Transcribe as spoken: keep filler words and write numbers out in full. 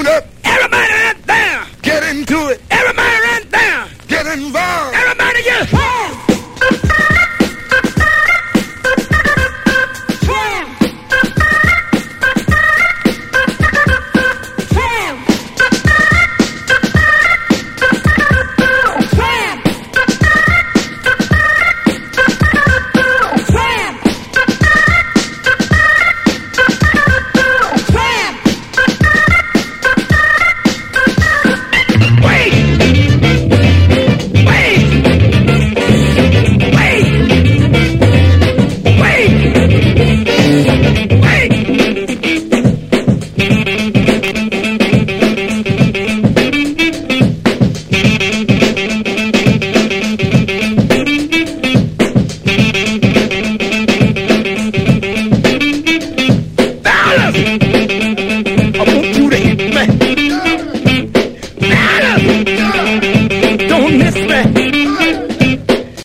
on up. Everybody right there. Get into it. Everybody right there. Get involved. Everybody get home. Don't miss me.